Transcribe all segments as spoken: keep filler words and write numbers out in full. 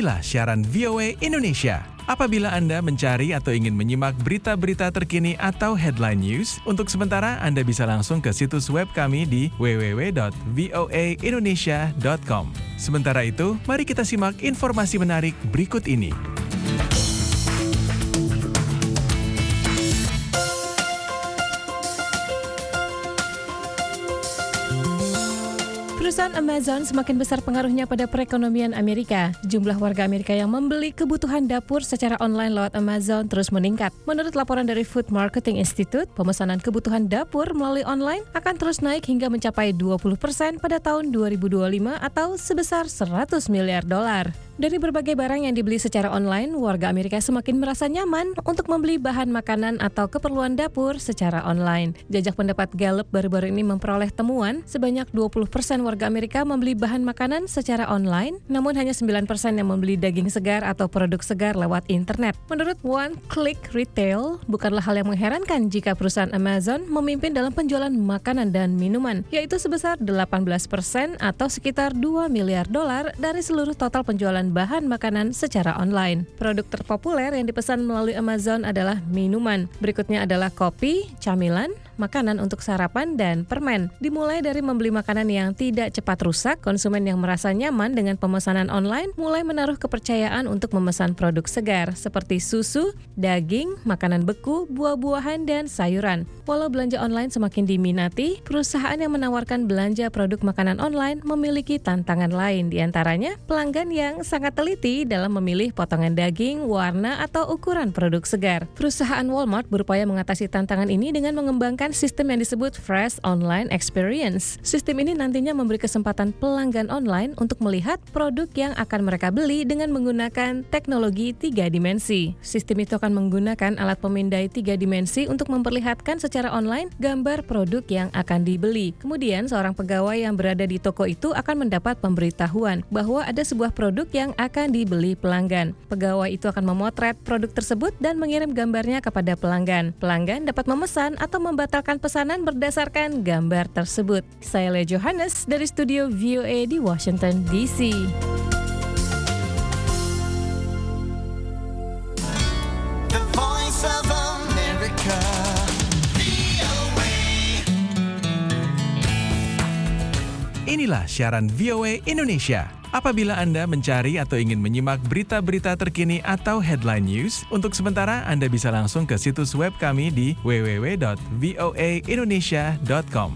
Inilah siaran V O A Indonesia. Apabila Anda mencari atau ingin menyimak berita-berita terkini atau headline news, untuk sementara Anda bisa langsung ke situs web kami di w w w dot voa indonesia dot com. Sementara itu, mari kita simak informasi menarik berikut ini. Perusahaan Amazon semakin besar pengaruhnya pada perekonomian Amerika. Jumlah warga Amerika yang membeli kebutuhan dapur secara online lewat Amazon terus meningkat. Menurut laporan dari Food Marketing Institute, pemesanan kebutuhan dapur melalui online akan terus naik hingga mencapai dua puluh persen pada tahun dua ribu dua puluh lima atau sebesar seratus miliar dolar. Dari berbagai barang yang dibeli secara online, warga Amerika semakin merasa nyaman untuk membeli bahan makanan atau keperluan dapur secara online. Jajak pendapat Gallup baru-baru ini memperoleh temuan sebanyak dua puluh persen warga Amerika membeli bahan makanan secara online, namun hanya sembilan persen yang membeli daging segar atau produk segar lewat internet. Menurut One Click Retail, bukanlah hal yang mengherankan jika perusahaan Amazon memimpin dalam penjualan makanan dan minuman, yaitu sebesar delapan belas persen atau sekitar dua miliar dolar dari seluruh total penjualan bahan makanan secara online. Produk terpopuler yang dipesan melalui Amazon adalah minuman. Berikutnya adalah kopi, camilan, makanan untuk sarapan, dan permen. Dimulai dari membeli makanan yang tidak cepat rusak, konsumen yang merasa nyaman dengan pemesanan online mulai menaruh kepercayaan untuk memesan produk segar seperti susu, daging, makanan beku, buah-buahan, dan sayuran. Walau belanja online semakin diminati, perusahaan yang menawarkan belanja produk makanan online memiliki tantangan lain, diantaranya pelanggan yang sangat teliti dalam memilih potongan daging, warna, atau ukuran produk segar. Perusahaan Walmart berupaya mengatasi tantangan ini dengan mengembangkan sistem yang disebut Fresh Online Experience. Sistem ini nantinya memberi kesempatan pelanggan online untuk melihat produk yang akan mereka beli dengan menggunakan teknologi tiga dimensi. Sistem itu akan menggunakan alat pemindai tiga dimensi untuk memperlihatkan secara online gambar produk yang akan dibeli. Kemudian, seorang pegawai yang berada di toko itu akan mendapat pemberitahuan bahwa ada sebuah produk yang akan dibeli pelanggan. Pegawai itu akan memotret produk tersebut dan mengirim gambarnya kepada pelanggan. Pelanggan dapat memesan atau membatalkan pesanan berdasarkan gambar tersebut. Saya Lea Johannes dari studio V O A di Washington D C. The Voice of America. Inilah siaran V O A Indonesia. Apabila Anda mencari atau ingin menyimak berita-berita terkini atau headline news, untuk sementara Anda bisa langsung ke situs web kami di w w w dot voa indonesia dot com.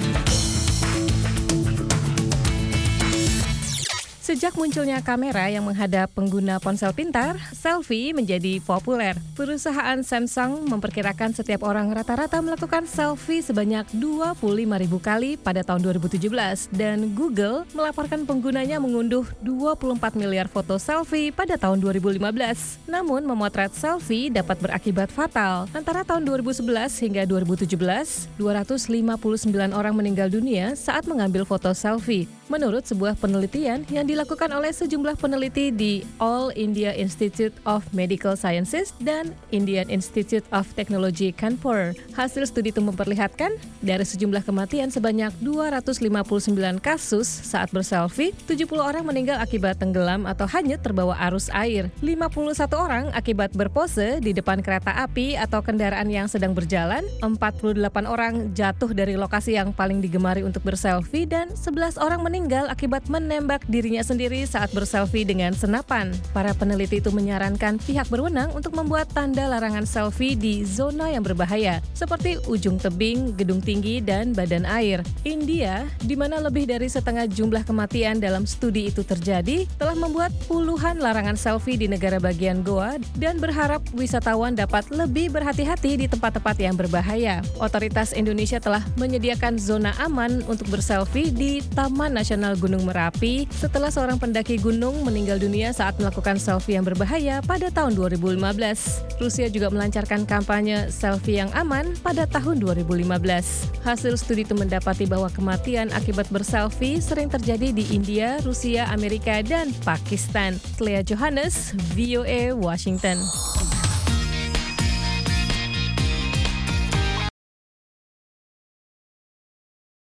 Sejak munculnya kamera yang menghadap pengguna ponsel pintar, selfie menjadi populer. Perusahaan Samsung memperkirakan setiap orang rata-rata melakukan selfie sebanyak dua puluh lima ribu kali pada tahun dua ribu tujuh belas, dan Google melaporkan penggunanya mengunduh dua puluh empat miliar foto selfie pada tahun dua ribu lima belas. Namun, memotret selfie dapat berakibat fatal. Antara tahun dua ribu sebelas hingga dua ribu tujuh belas, dua ratus lima puluh sembilan orang meninggal dunia saat mengambil foto selfie. Menurut sebuah penelitian yang dilakukan oleh sejumlah peneliti di All India Institute of Medical Sciences dan Indian Institute of Technology Kanpur. Hasil studi itu memperlihatkan dari sejumlah kematian sebanyak dua ratus lima puluh sembilan kasus saat berselfie, tujuh puluh orang meninggal akibat tenggelam atau hanyut terbawa arus air, lima puluh satu orang akibat berpose di depan kereta api atau kendaraan yang sedang berjalan, empat puluh delapan orang jatuh dari lokasi yang paling digemari untuk berselfie, dan sebelas orang meninggal meninggal akibat menembak dirinya sendiri saat berselfie dengan senapan. Para peneliti itu menyarankan pihak berwenang untuk membuat tanda larangan selfie di zona yang berbahaya, seperti ujung tebing, gedung tinggi, dan badan air. India, di mana lebih dari setengah jumlah kematian dalam studi itu terjadi, telah membuat puluhan larangan selfie di negara bagian Goa dan berharap wisatawan dapat lebih berhati-hati di tempat-tempat yang berbahaya. Otoritas Indonesia telah menyediakan zona aman untuk berselfie di Taman Nasional Gunung Merapi setelah seorang pendaki gunung meninggal dunia saat melakukan selfie yang berbahaya pada tahun dua ribu lima belas. Rusia juga melancarkan kampanye selfie yang aman pada tahun dua ribu lima belas. Hasil studi itu mendapati bahwa kematian akibat berselfie sering terjadi di India, Rusia, Amerika, dan Pakistan. Lea Johannes, V O A, Washington.